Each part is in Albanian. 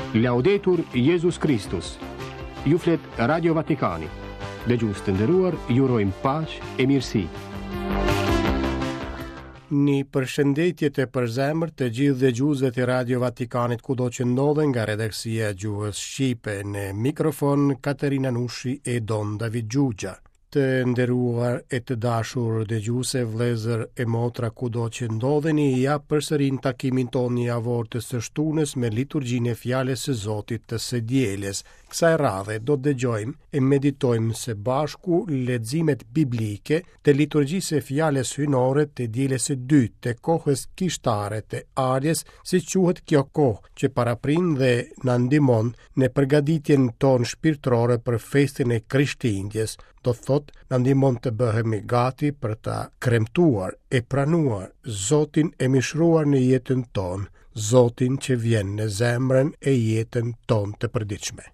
Laudetur Jesus Christus. Ju flet Radio Vatikani. Dëgjues të nderuar, ju urojmë paqë e mirësi. Një përshëndetje të përzemërt të gjithë dëgjuesve të Radio Vatikanit kudo që ndodhen, nga redaksia e Gjuhës Shqipe. Në mikrofon Katerina Nushi e Don David Gjugja. Të nderuar e të dashur dëgjuese, vëllezër e motra kudo që ndodheni, ja përsërin takimin tonë javor të së shtunës me liturgjinë e fjalës së Zotit të së dielës. Kësaj radhe do të dëgjojmë e meditojmë së bashku leximet biblike të liturgjisë së fjalës hyjnore të dielës së dytë të kohës kishtare të Ardjes, si quhet kjo kohë që paraprin dhe na ndihmon në përgatitjen tonë shpirtërore për festën e Krishtlindjes. Do thot, na ndihmon të bëhemi gati për ta kremtuar e pranuar Zotin e mishruar në jetën tonë, Zotin që vjen në zemrën e jetën tonë të përditshme.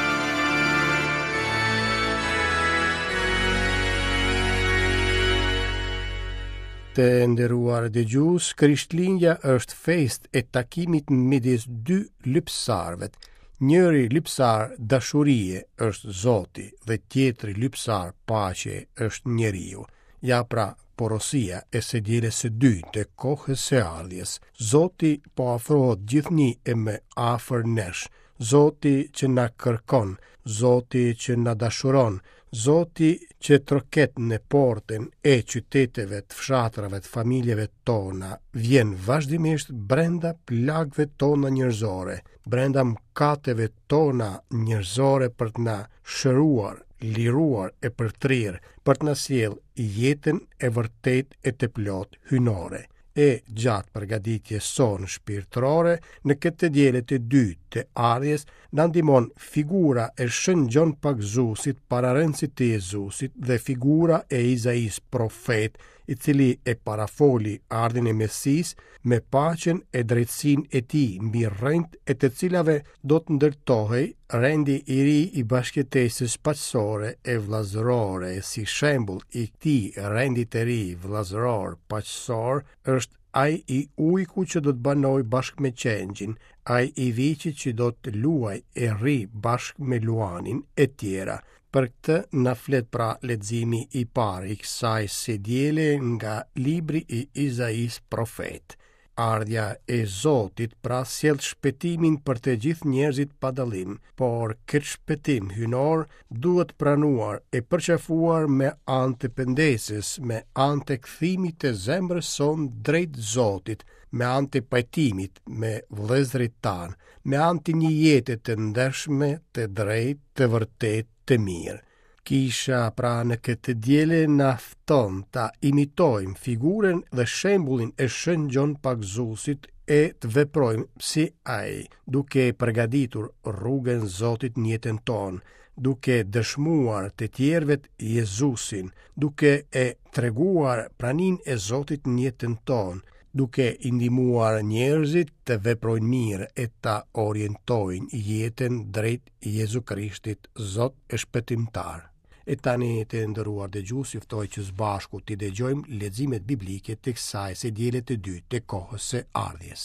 Të nderuar dëgjues, Krishtlindja është festë e takimit midis dy lypsarëve. Njëri lypsar dashurie është Zoti dhe tjetri lypsar paqe është njeriu. Ja pra porosia e së dielës së dytë të kohës së ardhjes. Zoti po afrohet gjithnjë e më afër nesh. Zoti që na kërkon, Zoti që na dashuron, Zoti që troket në portën e qyteteve, të fshatrave, të familjeve tona, vjen vazhdimisht brenda plagëve tona njerëzore, brenda mkateve tona njerëzore për të na shëruar, liruar e përtrirë, për të na sjellë jetën e vërtet e të plot hyjnore. E gjatë përgatitjes sonë shpirtërore, në këtë dielë të dytë të ardhjes, na ndihmon figura e Shën Gjon Pagzusit, pararendësit të Jezusit, dhe figura e Izais profet, i cili e parafoli ardhin e Mesis me paqen e drejtësinë e tij mbi rrenjtë e të cilave do të ndërtohej rendi i ri i bashkëtesës paqësore e vllazërore. Si shembull i këtij rendi të ri vllazëror paqësor është ai i ujku që do të banoj bashkë me qengjin, ai i viçit që do të luaj e rri bashkë me luanin e tjera. Për këtë na flet pra leximi i parë i kësaj së diele nga libri i Izais profet. Ardhja e Zotit pra sjell shpëtimin për të gjithë njerëzit pa dallim, por këtë shpëtim hyjnor duhet pranuar e përqafuar me anë të pendesës, me anë të kthimit të zemrës sonë drejt Zotit, me anë të pajtimit me vëllezërit tanë, me anë të një jete të ndershme, të drejtë, të vërtetë, të mirë. Kisha pra në këtë diele na fton ta imitojmë figurën dhe shembullin e Shën Gjon Pagzusit e të veprojmë si ai, duke përgatitur rrugën Zotit në jetën tonë, duke dëshmuar të tjerëve Jezusin, duke e treguar praninë e Zotit në jetën tonë, duke i ndihmuar njerëzit të veprojnë mirë e ta orientojnë jetën drejt Jezu Krishtit, Zot e shpëtimtar. E tani të nderuar dëgjues, ju ftoj që së bashku t'i dëgjojmë leximet biblike të kësaj së diele të dytë të kohës së ardhjes.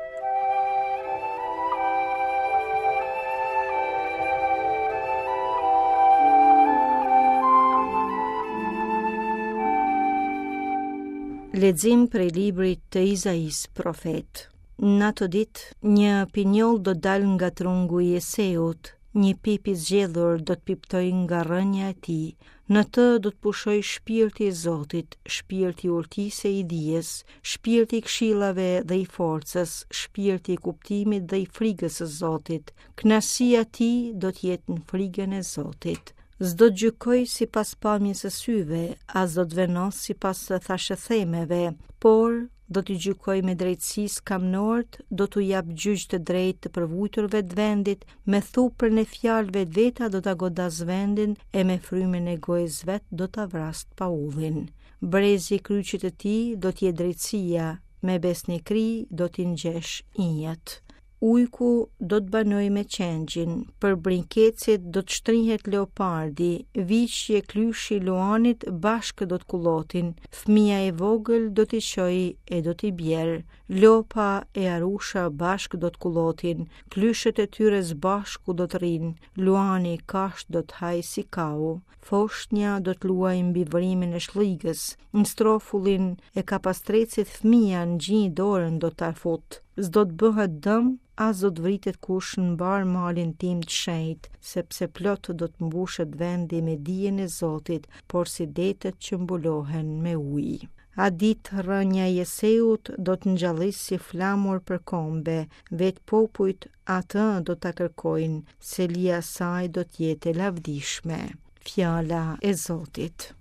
Lexim prej librit të Izais profet. Në ato ditë, një pinjoll do dal nga trungu i Eseut, një pip i zgjedhur do të piptoj nga rrënja e tij. Në të do të pushoj shpirti i Zotit, shpirti i urtisë i dijes, shpirti i këshillave dhe i forcës, shpirti i kuptimit dhe i frigës së Zotit. Kënaqësia e tij do të jetë në frigën e Zotit. S'do të gjykoj si pas pamjes së syve, as do të venos si pas thashëthemeve, por do t'i gjykoj me drejtësi skamnort, do t'u jap gjyq të drejtë të përvujturve të vendit, me thupërn e fjalëve të veta do t'a godas vendin e me frymën e gojës vet do t'a vrast paullin. Brezi i kryqit të tij do t'jetë drejtësia, me besnikëri do t'i ngjesh injat. ujku do të banoj me qengjin, për brinkecit do të shtrihet leopardi, viçi e klyshi luanit bashkë do të kullotin, fëmia e vogël do t'i qojë e do t'i bjerë, lopa e arusha bashkë do të kullotin, klyshët e tyre bashku do të rinë, luani i kasht do të hajë si kau, foshnja do të luajë mbi vrimin e shligës, në strofullin e kapastrecit fëmia në gjinjë dorën do të fut, s'do të bëhet dëm, as do të vritet kush në mbar malin tim të shenjtë, sepse plot do të mbushet vendi me dijen e Zotit, por si detet që mbulohen me ujë. A ditë rënja e Jeseut do të ngjallisë si flamur për kombe, vetë popujt atë do ta kërkojnë, selia saj do të jetë e lavdishme. Fjala e Zotit.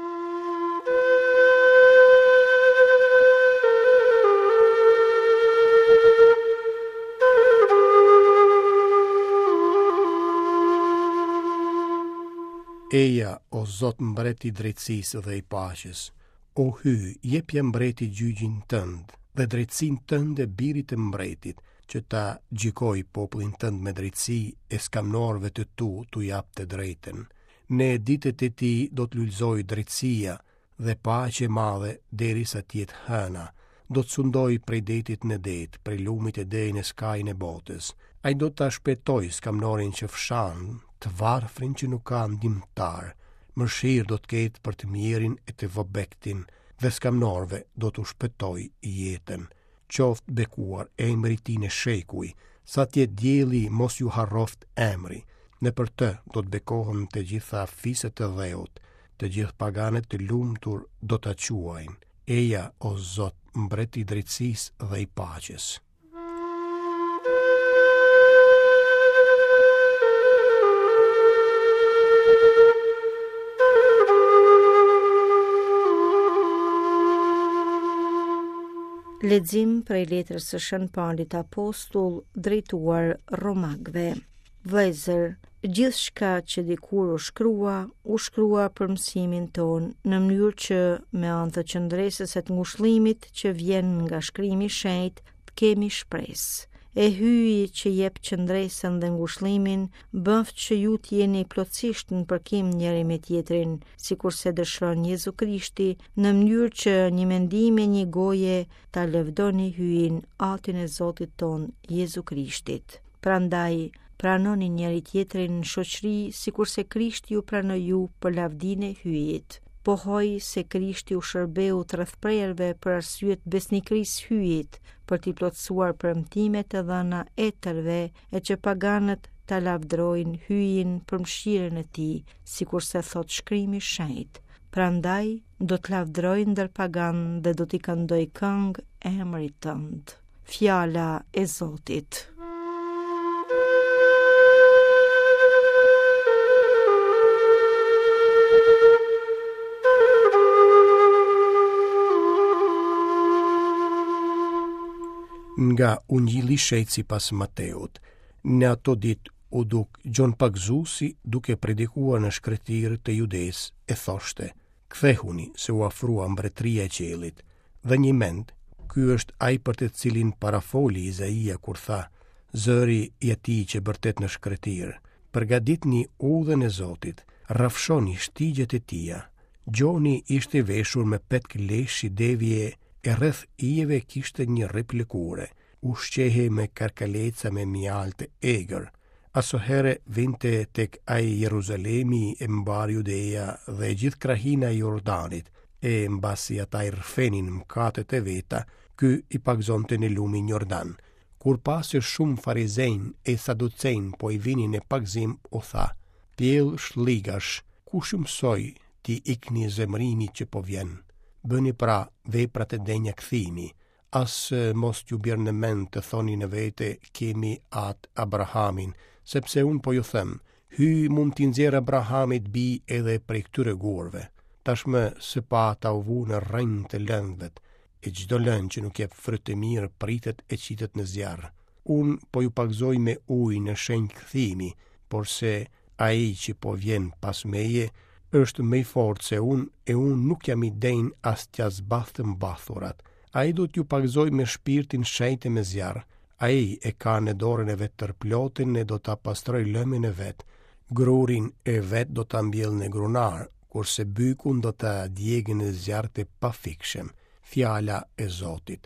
Eja, o Zot mbreti drejtësisë dhe i paqes, o hy, jepja mbreti gjyqin tënd dhe drejtësin tënde birit e mbretit, që ta gjikoj popullin tënd me drejtësi e skamnorëve të tu jap të drejten. Ne ditët e ti do të lullzoj drejtësia dhe paqe madhe derisa t'jetë hëna, do të sundoj prej detit në det, prej lumit e dejnë e skajnë e botës. Ai do të shpetoj skamnorin që fshan, të varfrin që nuk ka ndihmtar, mëshirë do të ketë për të mirin e të vobektin, dhe skamnorve do të shpëtoj jetën. Qoftë bekuar emri ti në shekuj, sa tjetë djeli mos ju harroft emri, në për të do të bekohen të gjitha fiset të dheut, të gjithë paganet të lumtur do të quajnë. Eja, o Zot, mbreti i drejtësisë dhe i paqes. Lexim prej letrës së Shën Paulit Apostull drejtuar Romakëve. Vëllezër, gjithçka që dikur u shkrua për mësimin ton, në mënyrë që me anë të qëndresës së ngushëllimit që vjen nga shkrimi i shenjtë, të kemi shpresë. E hyji që jep qëndresën dhe ngushëllimin, bëft që ju t'jeni plotësisht në përkim njëri me tjetrin, sikurse dëshiron Jezu Krishti, në mënyrë që një mendim e një goje ta lëvdoni hyjin atin e Zotit ton Jezu Krishtit. Prandaj, pranoni njëri tjetrin në shoqëri, sikurse Krishti ju pranoi ju për lavdinë e hyjit. Pohoj se Krishti u shërbeu të rrethprerëve për arsye të besnikërisë hyjit, për t'i plotësuar premtimet e dhëna etërve e që paganët ta lavdrojnë hyjin për mëshirën e tij, sikurse thot Shkrimi i Shenjtë. Prandaj do të lavdrojnë ndër paganë dhe do t'i këndoj këngë emrit tënd. Fjala e Zotit. Nga Ungjilli i Shejtë sipas Mateut, në ato ditë u duk Gjon Pagzuesi duke predikuar në shkretirë të Judes e thoshte: "Kthehuni se u afrua mbretëria e qiellit." Dhe një mend, ky është ai për të cilin parafoli Izaia kur tha: "Zëri i atij që bërtet në shkretirë, përgatitni udhën e Zotit, rrafshoni shtigjet e tija." Gjoni ishte veshur me petk leshi devje e rreth ijeve kishte një replikure, ushqehe me karkaleca me mjalë të egër. Asohere vinte tek ai Jeruzalemi e mbar Judeja dhe gjithë krahina e Jordanit, e mbasi ata i rrfenin mkatet e veta, ky i pagzonte në lumin Jordan. Kur pasi shumë farizejnë e saducejnë po i vinin në pagzim, u tha: "Pjell shligash, kush ju mësoi ti ikni zemrimi që po vjen? Bëni pra veprat e denja kthimi, as mos t'ju bjerë në mend të thoni në vete kemi atë Abrahamin, sepse unë po ju them, hy mund t'i nxjerrë Abrahamit bi edhe prej këtyre gurve. Tashmë së pa ta u vu në rrënjë të lëndëvet, e çdo lëndë që nuk jep fryt të mirë pritet e qitet në zjarr. Unë po ju pagzoj me ujë në shenjë kthimi, por se ai që po vjen pas meje është më i fortë se unë, e unë nuk jam i denj as t'ja zbath të mbathurat. Ai do t'ju pagzoj me shpirtin shenjtë me zjarr, Ai e ka në dorën e vet tërplotin e do ta pastroj lëmin e vet. Grurin e vet do ta mbjell në grunar, kurse bykun do ta djegë në zjarr të pafikshëm. Fjala e Zotit.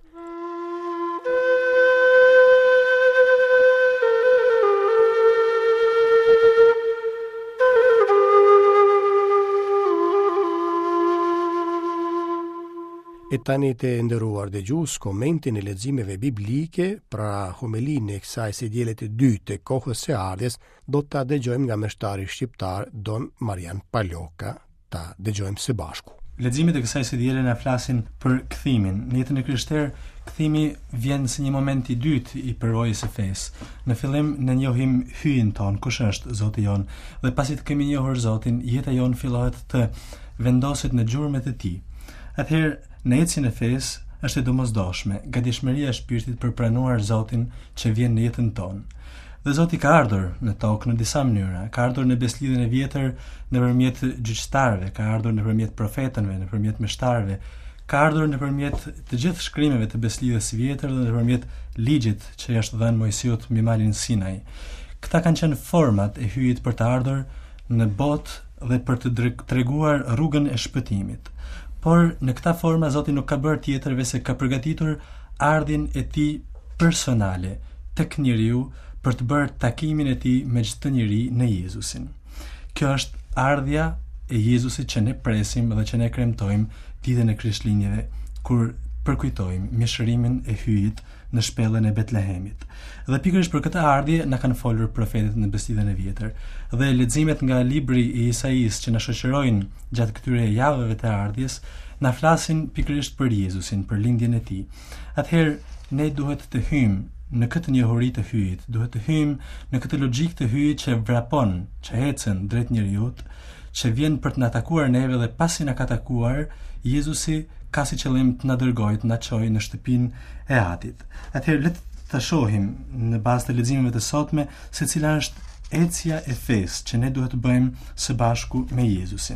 E tani të ndëruar dëgjues komentin e leximeve biblike pra homilinë e kësaj së diellit të dytë të kohës së ardhes, do ta dëgjojmë nga meshtari shqiptar Don Marian Paloka. Ta dëgjojmë së bashku. Leximet e kësaj së diele na flasin për kthimin. Në jetën e krishterë, kthimi vjen si një moment i dytë i përvojës së fesë. Në fillim ne njohim hyjin ton, kush është Zoti jon, dhe pasi të kemi njohur Zotin, jeta jon fillohet të vendoset në gjurmët e tij. Atëherë në ecjen e fesë është e domosdoshme, gatishmëria e shpirtit për pranuar Zotin që vjen në jetën tonë. Dhe Zoti ka ardhur në tokë në disa mënyra. Ka ardhur në beslidhjen e vjetër nëpërmjet gjyqtarëve, ka ardhur nëpërmjet profetëve, nëpërmjet meshtarëve, ka ardhur nëpërmjet të gjithë shkrimeve të beslidhjes së vjetër dhe nëpërmjet ligjit që i është dhënë Mojsiut mbi malin Sinai. Këta kanë qenë format e hyjit për të ardhur në botë dhe për të treguar rrugën e shpëtimit. Por në këta forma Zoti nuk ka bërë tjetër veçse ka përgatitur ardhin e tij personale tek njeriu për të bërë takimin e tij me çdo njeri në Jezusin. Kjo është ardhja e Jezusit që ne presim dhe që ne kremtojmë ditën e Krishtlindjeve, kur përkujtojmë mishërimin e hyjit në shpellën e Betlehemit. Dhe pikërisht për këtë ardhje na kanë folur profetët në beslidhjen e vjetër. Dhe leximet nga libri i Isaias që na shoqërojnë gjatë këtyre javëve të ardhjes na flasin pikërisht për Jezusin, për lindjen e tij. Atëherë ne duhet të hyjmë në këtë njohuri të hyjit, duhet të hyjmë në këtë logjikë të hyjit që vrapon, që ecën drejt njeriut, që vjen për të na takuar neve dhe pasi na ka takuar, Jezusi ka si qëllim të na dërgojë, të na çojë në shtëpinë e Atit. Atëherë le të shohim në bazë të leximeve të sotme se cila është ecja e fesë që ne duhet të bëjmë së bashku me Jezusin.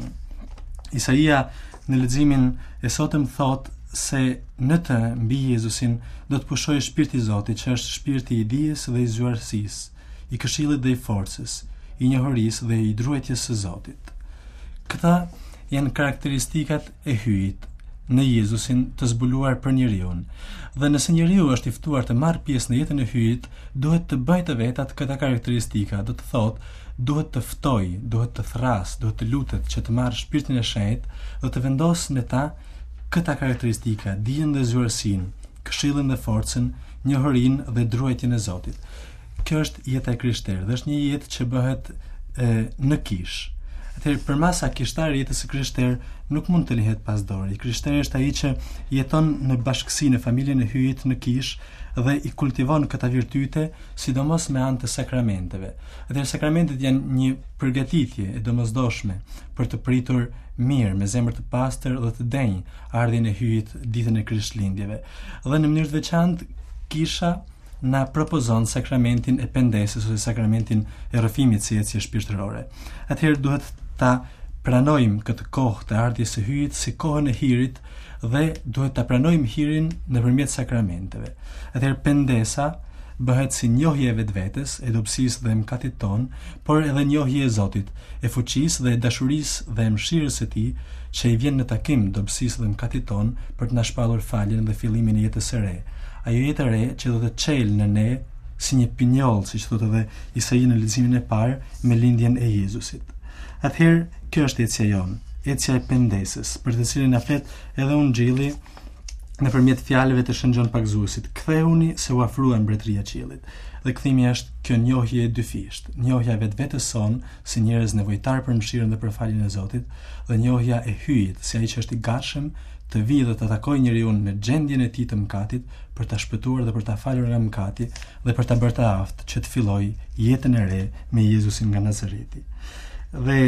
Isaia në leximin e sotëm thot se në të mbi Jezusin do të pushojë shpirti i Zotit, që është shpirti i dijes dhe i zgjuarsisë, i këshillit dhe i forcës, i njohurisë dhe i druajtjes së Zotit. Këta janë karakteristikat e hyjit në Jezusin të zbuluar për njeriu. Dhe nëse njeriu është i ftuar të marrë pjesë në jetën e hyjit, duhet të bëjë të vetat këta karakteristika, do të thotë, duhet të ftojë, duhet të thrasë, duhet të lutet që të marrë shpirtin e shenjtë dhe të vendosë në ta këta karakteristika, dijen dhe zgjuarsinë, këshillin dhe forcën, njohurinë dhe druajtjen e Zotit. Kjo është jeta e krishterë, dhe është një jetë që bëhet në kish. Atëherë përmasa kishtari i jetës së krishterë nuk mund të lihet pas dori. Krishteri është ai që jeton në bashkësi në familjen e hyjit në kish dhe i kultivon këta virtyte, sidomos me anë të sakramenteve. Atëherë sakramentet janë një përgatitje e domosdoshme për të pritur mirë, me zemër të pastër dhe të denjë ardhin e hyjit ditën e Krishtlindjeve. Dhe në mënyrë të veçantë kisha na propozon sakramentin e pendesës ose sakramentin e rrëfimit si ecje shpirtërore. Atëherë duhet ta pranojmë këtë kohë të ardhjes së hyjit si kohën e hirit dhe duhet ta pranojmë hirin nëpërmjet sakramenteve. Atëherë pendesa bëhet si njohje e vetvetes, e dobësisë dhe mëkatit ton, por edhe njohje e Zotit, e fuqisë dhe e dashurisë dhe e mëshirës së Tij, që i vjen në takim dobësisë dhe mëkatit ton për të na shpallur faljen dhe fillimin e jetës së re. Ajo jetë e re që do të çelë në ne si një pinjoll, siç thotë edhe Isaia në leximin e parë, me lindjen e Jezusit. Atëherë, kjo është ecja jonë, ecja e pendesës, për të cilën na flet edhe Ungjilli nëpërmjet fjalëve të Shën Gjon Pagzuesit. Kthehuni se u afrua mbretëria e qiellit. Dhe kthimi është kjo njohje e dyfisht, njohja e vetvetes son si njerëz nevojtar për mëshirën dhe për faljen e Zotit, dhe njohja e hyjit si ai që është i gatshëm të vijë dhe të takojë njeriu në gjendjen e tij të mëkatit për ta shpëtuar dhe për ta falur nga mëkati dhe për ta bërë të aftë që të fillojë jetën e re me Jezusin nga Nazareti. Dhe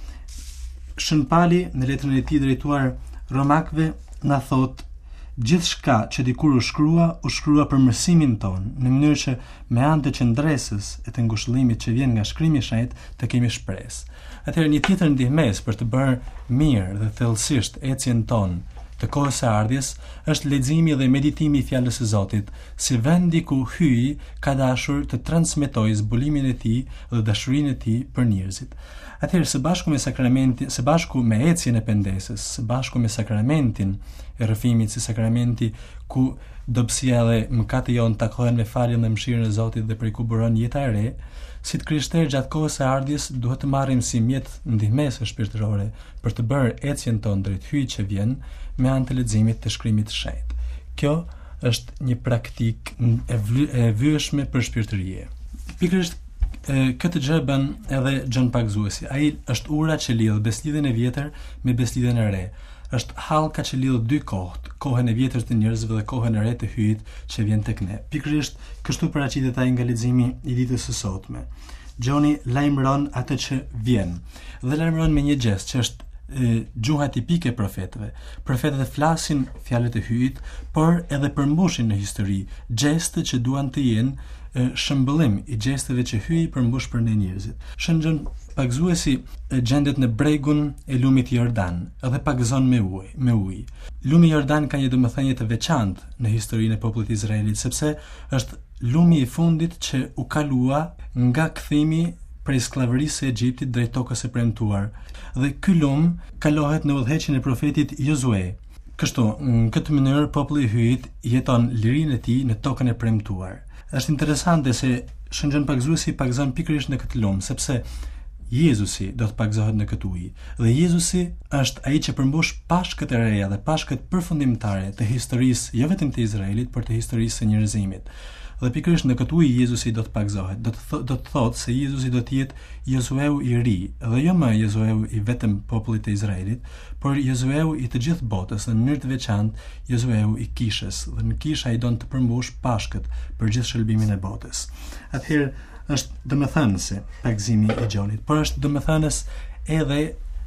Shën Pali në letrën e tij drejtuar Romakëve na thotë gjithçka që dikur u shkrua për mësimin ton, në mënyrë që me anë të qendresës e të ngushëllimit që vjen nga shkrimi i shenjtë të kemi shpresë. Atëherë një tjetër ndihmës për të bërë mirë dhe thellësisht ecjen ton të kohës së ardhjes është leximi dhe meditimi i fjalës së Zotit, si vendi ku hyi ka dashur të transmetojë zbulimin e tij dhe dashurinë e tij për njerëzit. Atëherë së bashku me sakramentin, së bashku me ecjen e pendesës, së bashku me sakramentin e rrëfimit si sakramenti ku dobësia dhe mëkatet jon takohen me faljen dhe mëshirën e Zotit dhe prikuburon jeta e re, si të krishterë gjatë kohës së ardhjes duhet të marrim si mjet ndihmëse shpirtërore për të bërë ecjen tonë drejt hyjit që vjen me anë të leximit të Shkrimit të Shenjtë. Kjo është një praktikë e vyeshme për shpirtërie. Pikërisht këtë gjë bën edhe Gjon Pagzuesi. Ai është ura që lidh beslidhjen e vjetër me beslidhjen e re. Është hallka që lidh dy kohët, kohën e vjetër të njerëzve dhe kohën e re të hyjit që vjen tek ne. Pikërisht kështu paraqitet ai nga leximi i ditës së sotme. Gjoni lajmëron atë që vjen dhe lajmëron me një gjest që është gjuha tipike e profetëve. Profetët flasin fjalët e hyjit, por edhe përmbushin në histori gjeste që duan të jenë shëmbëllim i gjesteve që hyji përmbush për ne njerëzit. Shën Gjon Pagzuesi gjendet në bregun e lumit Jordan dhe pagëzon me ujë. Lumi Jordan ka një domethënie të veçantë në historinë e popullit Izraelit, sepse është lumi i fundit që u kalua nga kthimi prej skllavërisë së Egjiptit drejt tokës së premtuar. Dhe ky lum kalohet në udhëheqjen e profetit Jozue. Kështu, në këtë mënyrë populli i hyjit jeton lirinë e tij në tokën e premtuar. Është interesante se Shën Gjon Pagzuesi pagëzon pikërisht në këtë lum, sepse Jezusi do të pagëzohet në këtë ujë. Dhe Jezusi është ai që përmbush pashkët e reja dhe pashkët përfundimtare të historisë, jo vetëm të Izraelit, por të historisë së njerëzimit. Dhe pikërisht në këtë ujë Jezusi do të pagëzohet. Do të thotë se Jezusi do të jetë Josueu i ri, dhe jo më Josueu i vetëm popullit të Izraelit, por Josueu i të gjithë botës, në mënyrë të veçantë Josueu i kishës. Dhe në kishë ai don të përmbush pashkët për gjithë shërbimin e botës. Atëherë është domethënëse pagëzimi i Gjonit, por është domethënës edhe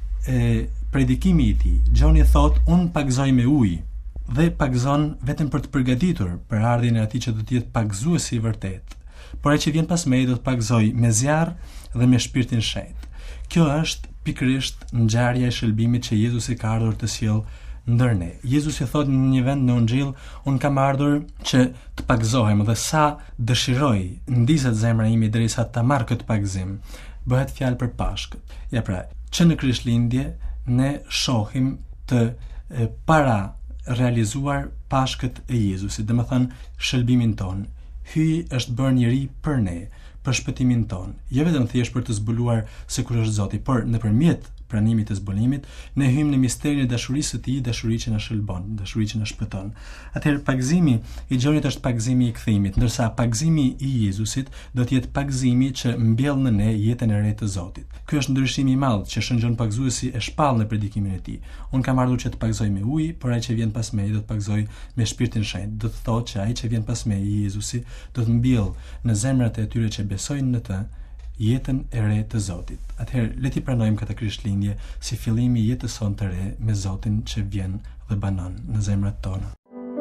predikimi i tij. Gjoni thotë, unë pagëzoj me ujë, dhe pagëzon vetëm për të përgatitur për ardhjen e atij që do të jetë pagëzuesi i vërtet. Por ai që vjen pas meje do të pagëzoj me zjarr dhe me Shpirtin Shenjtë. Kjo është pikërisht ngjarja e shëlbimit që Jezusi ka ardhur të sjellë ndër ne. Jezusi thotë në një vend në Ungjil, unë kam ardhur që të pagëzohem dhe sa dëshiroj ndizet zemra ime derisa ta marr këtë pagëzim. Bëhet fjalë për Pashkët. Ja pra, që në Krishtlindje ne shohim të para realizuar pashkët e Jezusit, dhe më thënë shëlbimin ton. Hyji është bërë njeri për ne, për shpëtimin ton. Jo vetëm thjesht për të zbuluar se kush është Zoti, por nëpërmjet pranimit të zbulimit, ne hyjmë në misterin e dashurisë së tij, dashuri që na shëlbon, dashuri që na shpëton. Atëherë pagëzimi i Gjonit është pagëzimi i kthimit, ndërsa pagëzimi i Jezusit do të jetë pagëzimi që mbjell në ne jetën e re të Zotit. Ky është ndryshimi i madh që Shën Gjon Pagzuesi e shpall në predikimin e tij. Unë kam ardhur që të pagëzoj me ujë, por ai që vjen pas meje do të pagëzoj me Shpirtin Shenjtë. Do të thotë që ai që vjen pas meje, Jezusi, do të mbjell në zemrat e atyre që besojnë në të jetën e re të Zotit. Atëherë, le ti pranojmë këtë Krishtlindje si fillimi i jetës sonë të re me Zotin që vjen dhe banon në zemrat tona.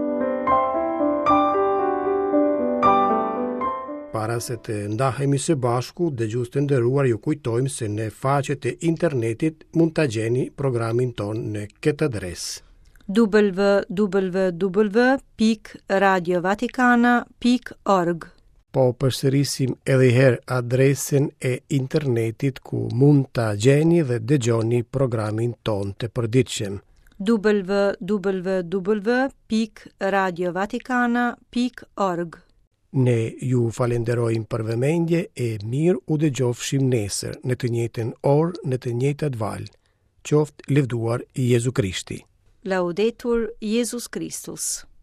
Para se të ndahemi së bashku, dëgjues të nderuar, ju kujtojmë se në faqet e internetit mund ta gjeni programin ton në këtë adresë: www.radiovaticana.org. Po përsërisim edhe herë adresën e internetit ku mund ta gjeni dhe dëgjoni programin ton të përditshëm: www.radiovaticana.org. Ne ju falenderojmë për vëmendje e mirë u dëgjofshim nesër në të njëjtën orë, në të njëjtat valë. Qoftë lëvduar Jezu Krishti. Laudetur Jesus Christus.